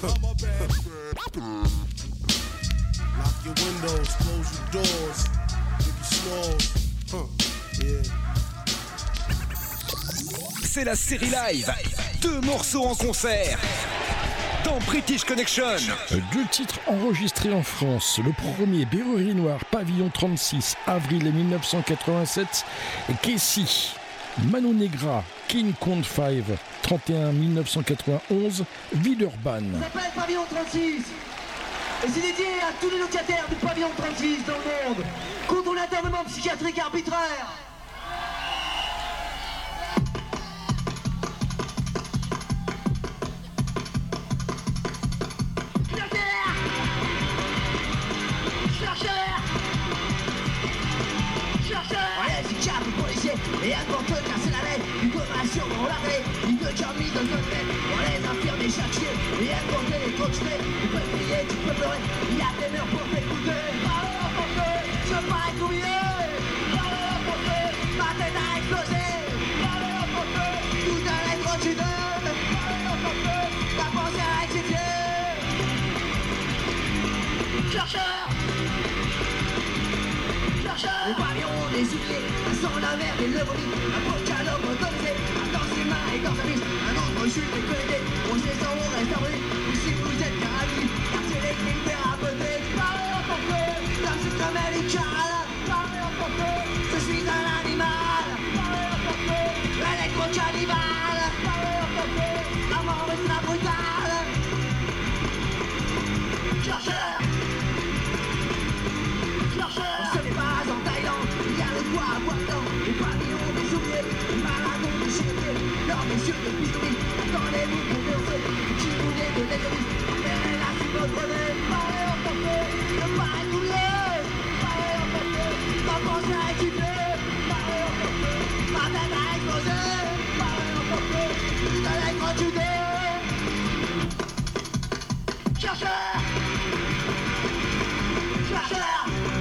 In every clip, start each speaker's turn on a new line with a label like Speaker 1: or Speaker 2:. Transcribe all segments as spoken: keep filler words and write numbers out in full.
Speaker 1: Lock your windows, close your doors, if you snores. Huh. Yeah.
Speaker 2: C'est la série live. Deux morceaux en concert dans British Connection.
Speaker 3: Deux titres enregistrés en France. Le premier, Berrerie Noire, Pavillon trente-six, avril mille neuf cent quatre-vingt-sept. Casey, Mano Negra, King Count cinq, trente et un mille neuf cent quatre-vingt-onze, Villeurbanne.
Speaker 4: Ça s'appelle Pavillon trente-six. Et c'est dédié à tous les locataires du Pavillon trente-six dans le monde contre l'internement psychiatrique arbitraire.
Speaker 5: Et avant de casser la laine, une commission dans l'arrêt, une camille dans notre tête, on les infirmer chaque chier, et inventer les coachés, tu peux crier, tu peux pleurer, il y a des murs pour t'écouter. Parle en français, je pas être oublié. Parle en français, ma tête a explosé. Parle en français, tout à l'électrocudé. Parle en français, ta pensée a rectifié. Chercheur, chercheur, le pavillon des oubliés. Sans la merde et le vomi, un procalome autorisé, un dans ses mains et dans sa bise, un autre chute et connecté, on sait sans on reste abri, ou si vous êtes carabine, car c'est les crimes thérapeutiques. Parlez en français, comme c'est comme médical, parlez en français, je suis un animal, parlez en français, électro-cannibale, parlez en français, la mort est la brutale. Chercheur, chercheur, ce n'est pas en Thaïlande. Quoi avoir tant, les pavillons des oubliés, les maradons des chevaliers, leurs messieurs de bidouilles, attendez-vous pour danser, qui voulait de l'égoïsme, mais là c'est votre nez, parlez en français, ne pas être oublié, parlez en français, ma pensée a équipé, parlez en français, ma tête a explosé, parlez en français, tout à l'électrocudé. Chercheur, chercheur,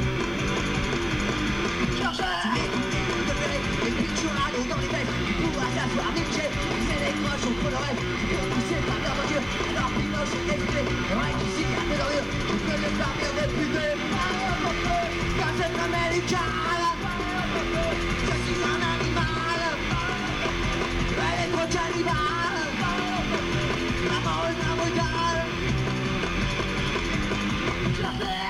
Speaker 5: et puis tu râles dans les fesses, tu pourras t'asseoir niché. C'est les croches au coloré, tu peux pousser par leur voiture. Alors Pinoche est équipé, rectifié à tes dorures. Tu peux le partir député. Parlez en français, car c'est très médical. Parlez en français, je suis un animal. Électro-cannibale. Parlez en français, la mort est un brutal. Chercheur,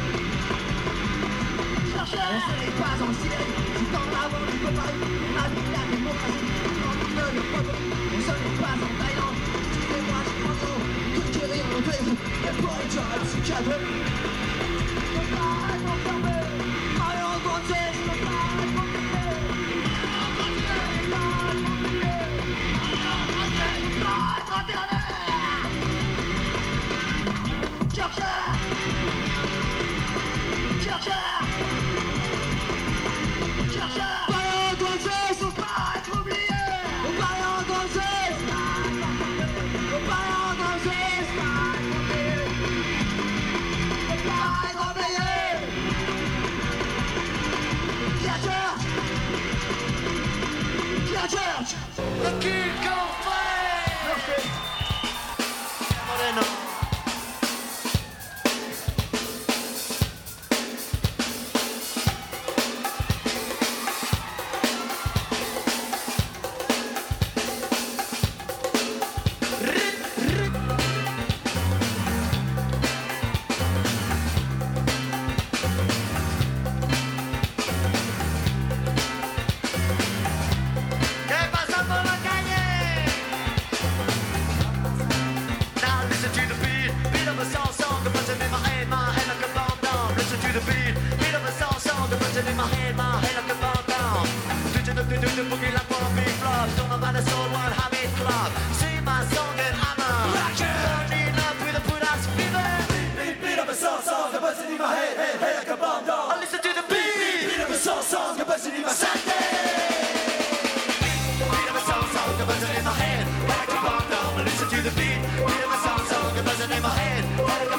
Speaker 5: chercheur, on se n'est pas en Sibérie. Avant du Paris, on a vu la démocratie, on ne le pas on se n'est pas en Thaïlande. Excusez-moi, je prends trop, tout qui rire au pays, et pour les gens, c'est cadre. Je peux pas être enfermé, allez en compter, je peux pas être compliqué. Allez en compter, je peux pas être compliqué. Allez en compter, je peux pas être interdit. Chercheur, chercheur. Parlons français, faut pas être oublié. Parlons français, parlons français, faut pas être oublié. Chercheur, chercheur, le King Count cinq. Moreno.
Speaker 6: Listen to the beat, hear my song, song, buzzing in my head.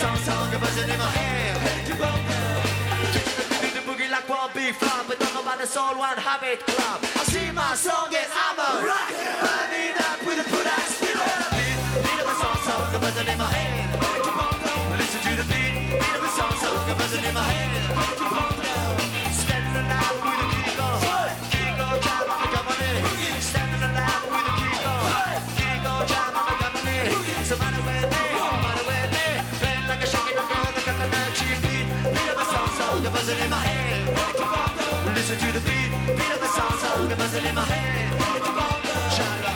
Speaker 5: song song buzzing in my head. Keep on down. The boogie like one big flop, but don't know about the soul one habit club. I see my song and I'm a rock. Burning up with a put ass beat. Beat of a song song buzzing in my head. Keep on down. Listen to the beat. Beat of a song song buzzing in my head. Keep on down. Standing alive with a kick on. Kick on, jam on the company. Standing alive with a kick on. Kick on, jam on the company. So matter where they, matter where they, playing like a shaking on girl, the coconut cheap beat. Beat of a song song buzzing in my head. Keep on down. Listen to the beat. Beat of a song song buzzing in my head. Keep on down. Shala.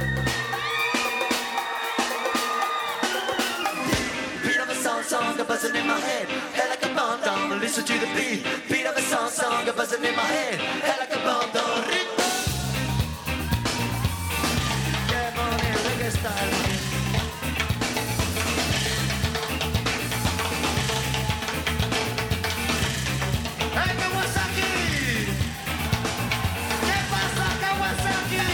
Speaker 5: Beat of a song song buzzing in my head. Head like a bomb down. Listen to the beat. Beat of a song song buzzing in my head. Head like a bomb down. Yeah, money, reggae style. Hey, Kawasaki! ¿Qué pasa, Kawasaki?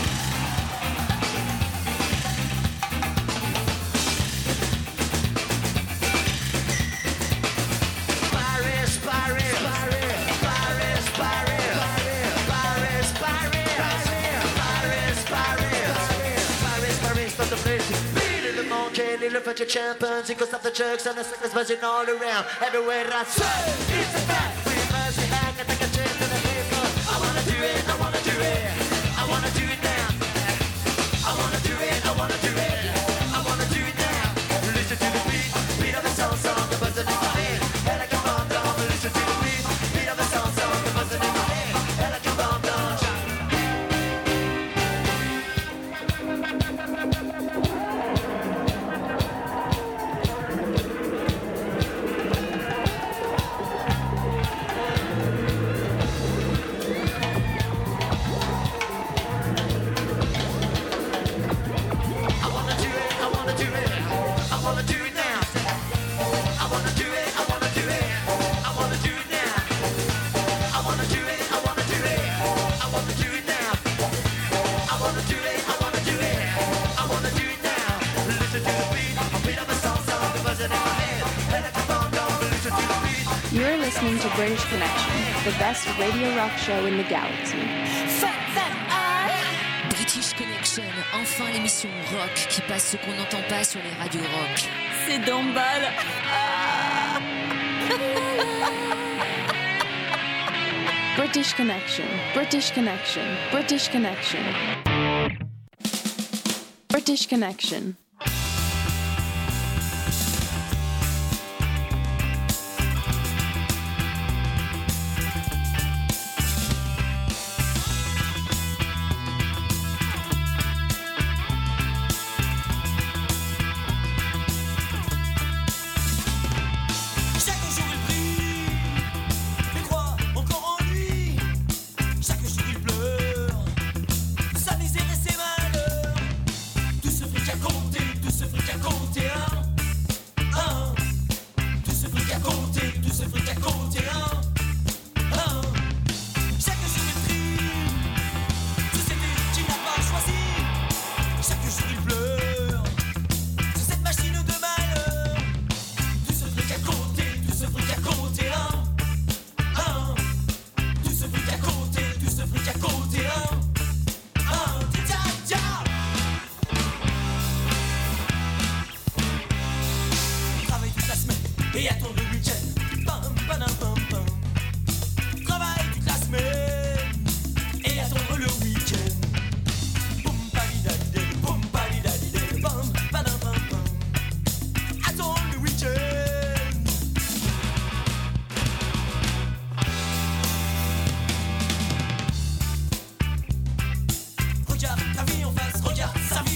Speaker 5: Paris, Paris, Paris, Paris, Paris, Paris, Paris, Paris, Paris, Paris, not the place. Beat of the monkey, little for your chimpanzee, of the jerks and the suckers buzzing all around. Everywhere I say, it's a fact. We must be hanging like a chip in the paper. I wanna do it, I wanna do it, I wanna do it now. I wanna do it, I wanna do it, I wanna do it now. Listen to the beat, beat of the song song, the buzzing in my head. Head like a bomb down. Listen to the beat, beat of the song song, the buzzing in my head. Head like a bomb down.
Speaker 6: You're listening to British Connection, the best radio rock show in the galaxy.
Speaker 7: British Connection, enfin l'émission rock qui passe ce qu'on n'entend pas sur les radios rock.
Speaker 8: C'est d'emballe.
Speaker 6: British Connection, British Connection, British Connection. British Connection.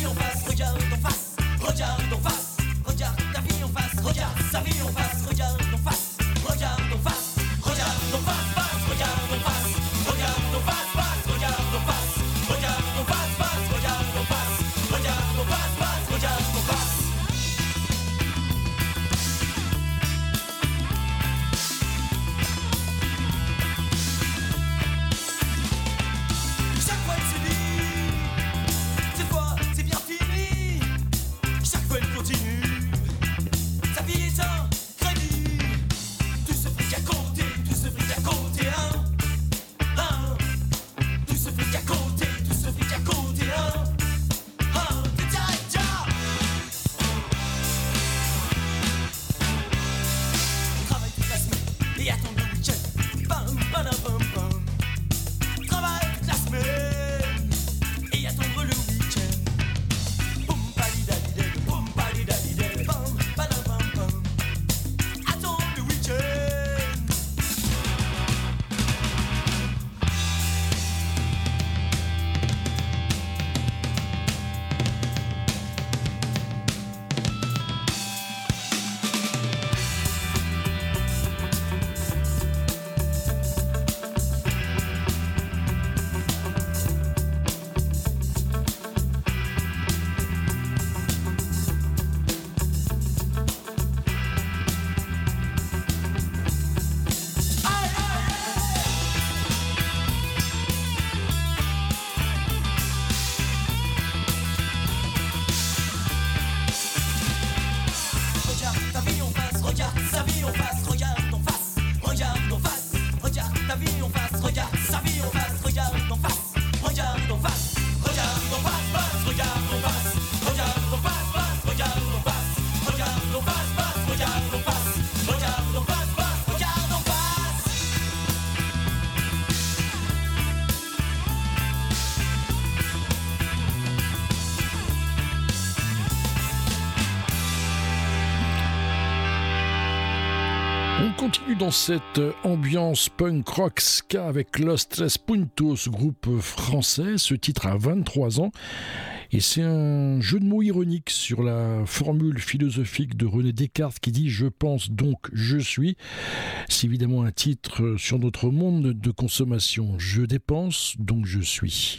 Speaker 5: Regarde
Speaker 3: On continue dans cette ambiance punk rock ska avec Los Tres Puntos, groupe français. Ce titre a vingt-trois ans et c'est un jeu de mots ironique sur la formule philosophique de René Descartes qui dit « Je pense donc je suis ». C'est évidemment un titre sur notre monde de consommation. Je dépense donc je suis.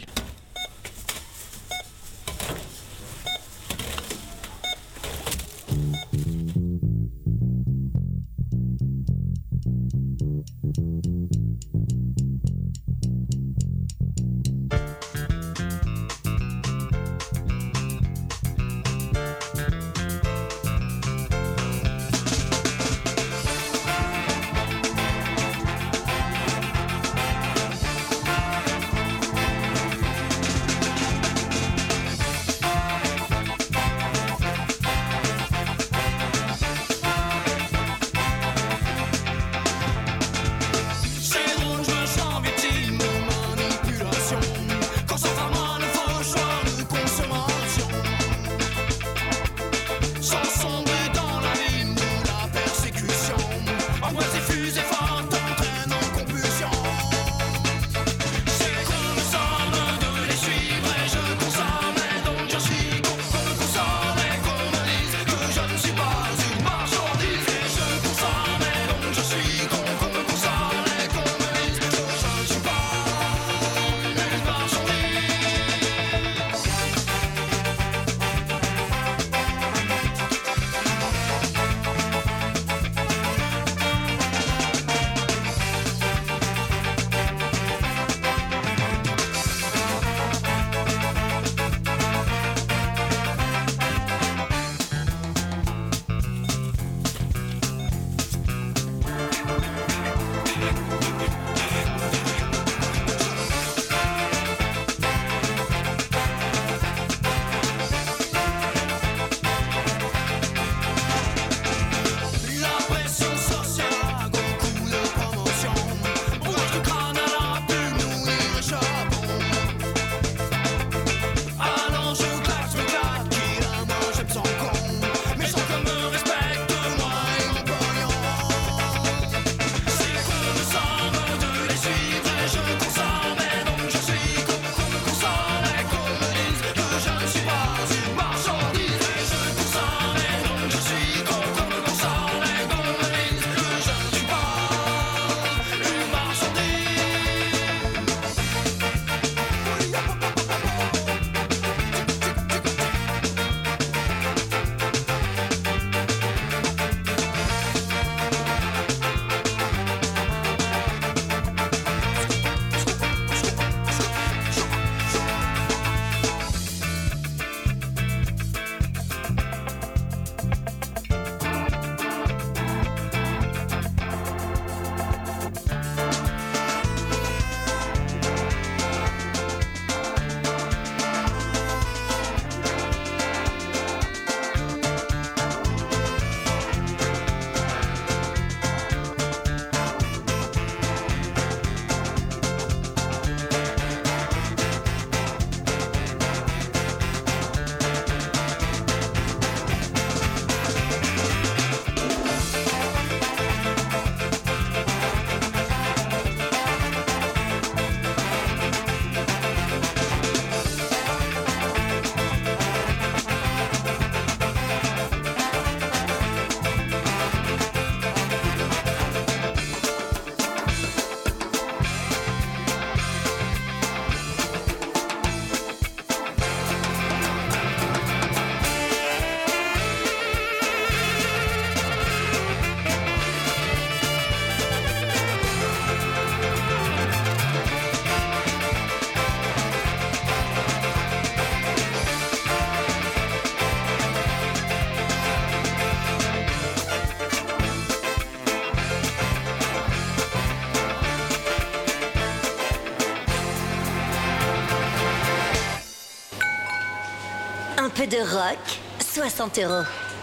Speaker 8: Un peu de rock, soixante euros.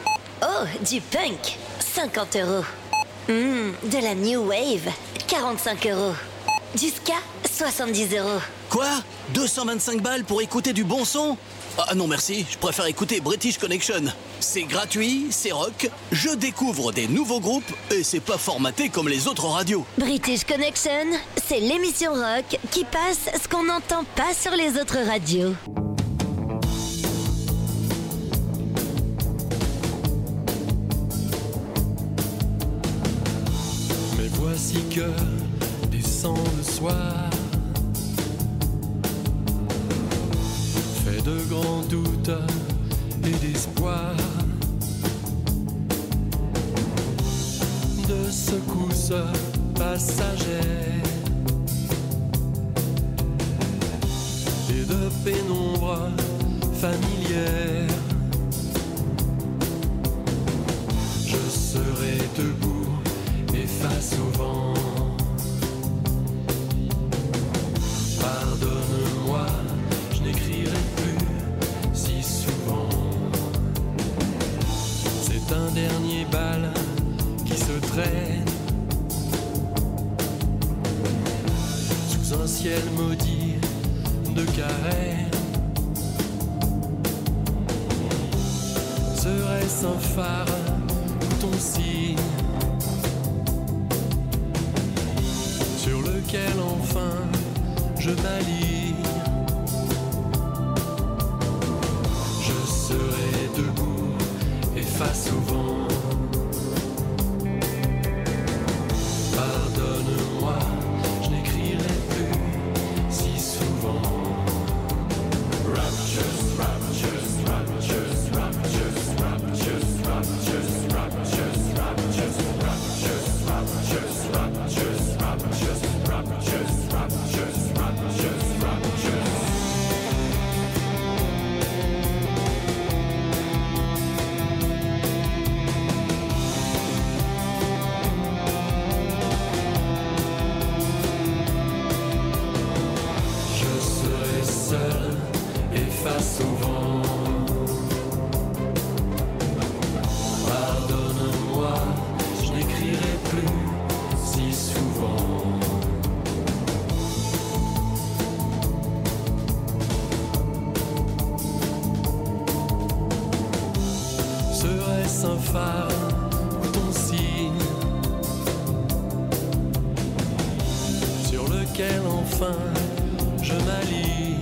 Speaker 8: Oh, du punk, cinquante euros. Mmh, de la new wave, quarante-cinq euros. Du ska, soixante-dix euros.
Speaker 9: Quoi ? deux cent vingt-cinq balles pour écouter du bon son ? Ah non merci, je préfère écouter British Connection. C'est gratuit, c'est rock, je découvre des nouveaux groupes et c'est pas formaté comme les autres radios.
Speaker 8: British Connection, c'est l'émission rock qui passe ce qu'on n'entend pas sur les autres radios.
Speaker 10: Mais voici que descend le soir, fait de grands doutes et d'espoir, de secousses passagères et de pénombre familière. Je serai debout et face au vent. Pardonne-moi, je n'écrirai plus si souvent. C'est un dernier bal qui se traîne sous un ciel maudit de carène. Serait-ce un phare ou ton signe sur lequel enfin je m'aligne? Je serai debout et face au vent. Pardonne-moi, je n'écrirai plus si souvent. Raptures, raptures, raptures, raptures, raptures, raptures, raptures, raptures, raptures, raptures, raptures, raptures, raptures, raptures, raptures, raptures. Seul et face au vent. Pardonne-moi, je n'écrirai plus si souvent. Serait-ce un phare ou ton signe sur lequel enfin je m'aligne?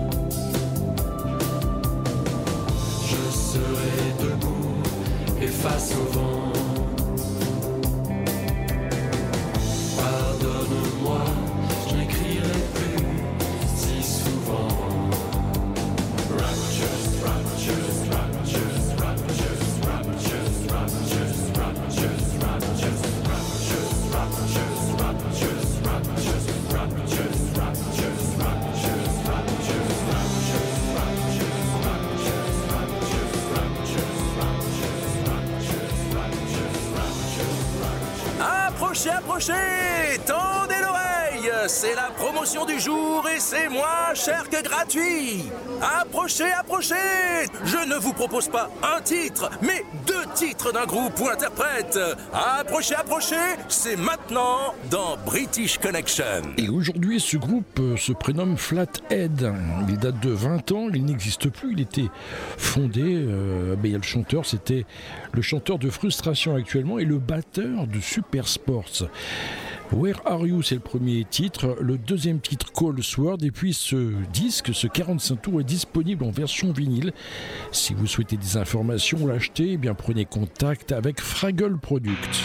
Speaker 10: Je serai debout et face au vent. Pardonne-moi, je n'écrirai plus si souvent. Raptures, raptures, raptures, raptures, raptures, raptures, raptures, raptures, raptures, raptures, raptures, raptures, raptures, raptures,
Speaker 11: Approchez, approchez, tendez l'oreille, c'est la promotion du jour et c'est moins cher que gratuit. Approchez, approchez, je ne vous propose pas un titre, mais deux titres d'un groupe ou interprète. Approchez, approchez, c'est maintenant dans British Connection.
Speaker 3: Et aujourd'hui, ce groupe se prénomme Flathead. Il date de vingt ans, il n'existe plus, il était fondé, euh, ben, il y a le chanteur, c'était le chanteur de Frustration actuellement et le batteur de Super Sports. Where Are You, c'est le premier titre. Le deuxième titre, Cold Sword. Et puis ce disque, ce quarante-cinq tours, est disponible en version vinyle. Si vous souhaitez des informations ou l'acheter, eh bien prenez contact avec Fraggle Product.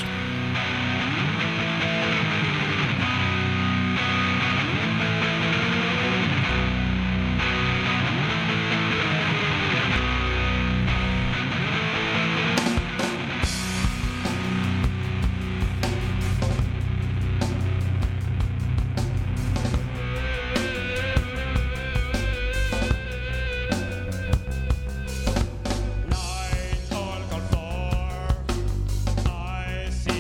Speaker 12: Night all gone far, I see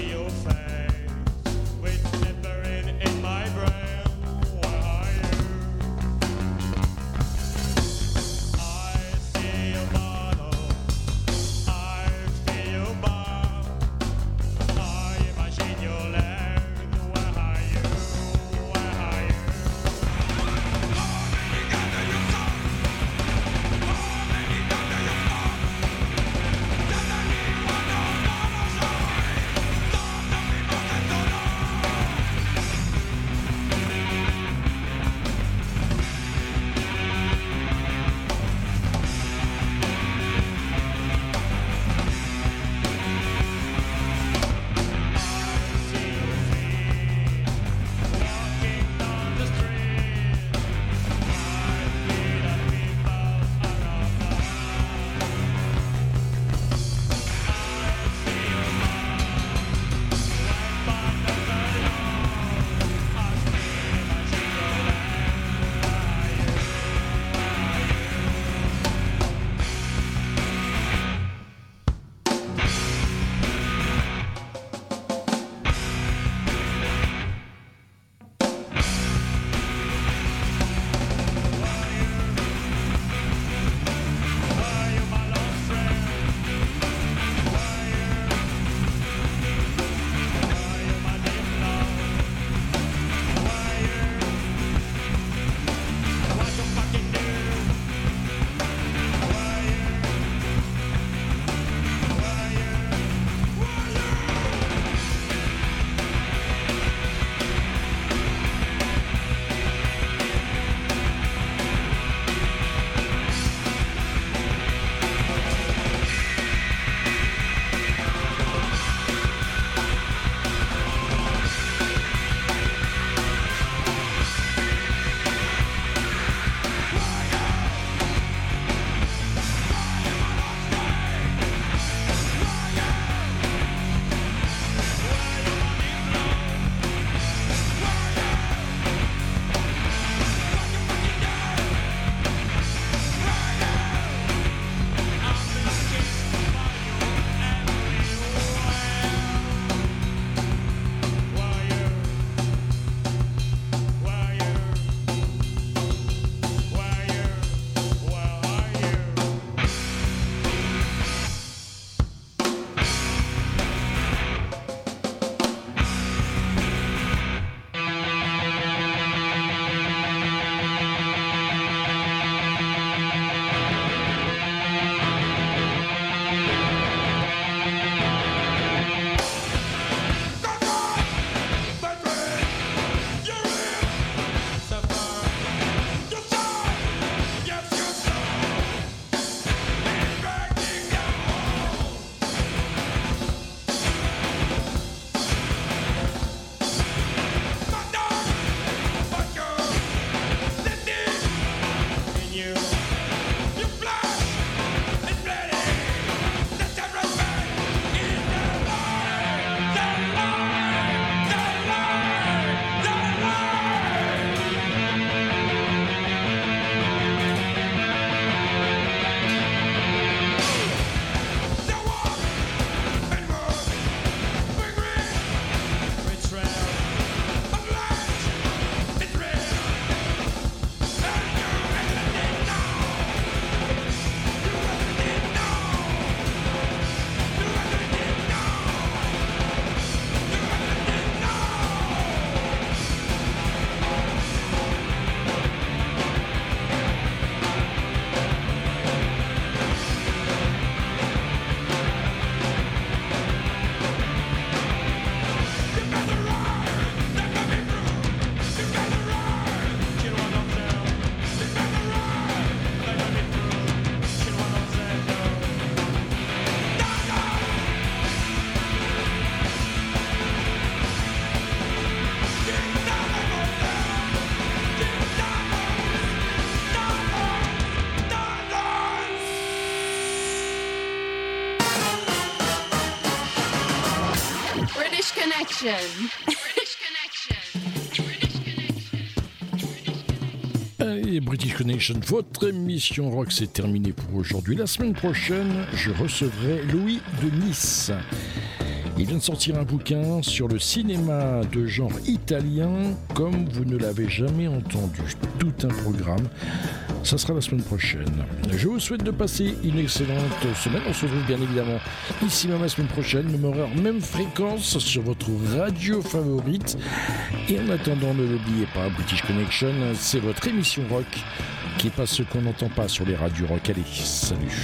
Speaker 6: Connection.
Speaker 3: Allez, British Connection, votre émission rock, c'est terminé pour aujourd'hui. La semaine prochaine, je recevrai Louis de Nice. Il vient de sortir un bouquin sur le cinéma de genre italien, comme vous ne l'avez jamais entendu. Tout un programme. Ça sera la semaine prochaine. Je vous souhaite de passer une excellente semaine. On se retrouve bien évidemment ici même la semaine prochaine, même horaire, même fréquence sur votre radio favorite. Et en attendant, ne l'oubliez pas, British Connection, c'est votre émission rock qui passe ce qu'on n'entend pas sur les radios rock. Allez, salut.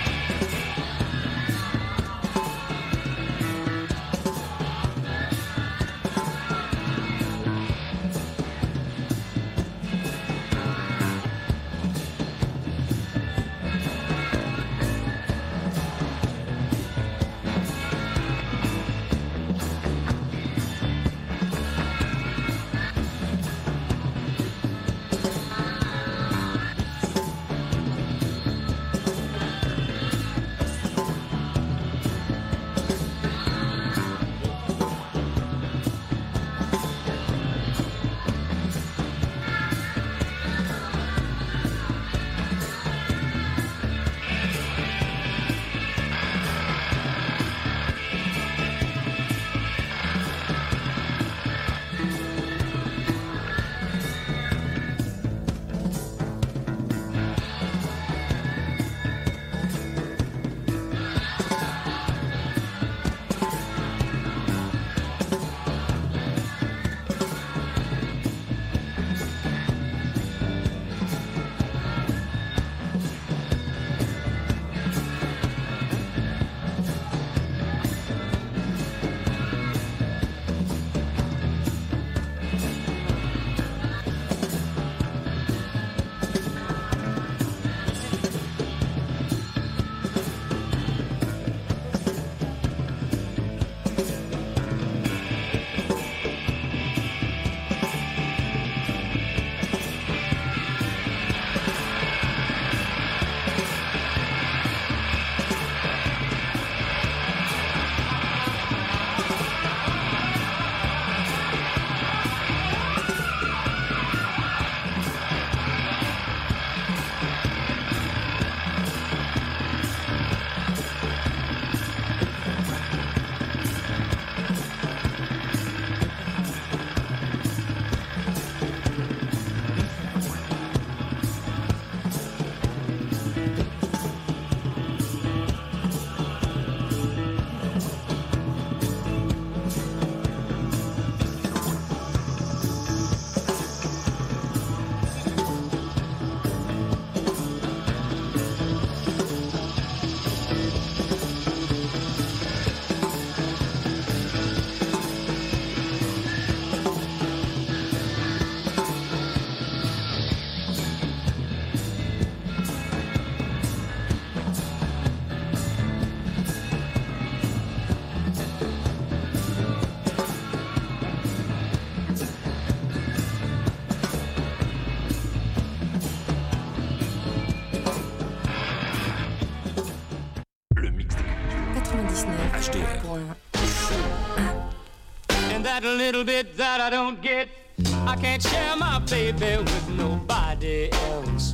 Speaker 12: And that little bit that I don't get, I can't share my baby with nobody else.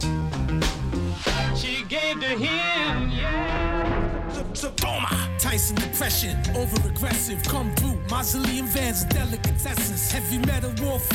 Speaker 12: She gave to him, yeah.
Speaker 13: Tyson depression, over aggressive, come through. Mausoleum vans, delicatessens, heavy metal warfare.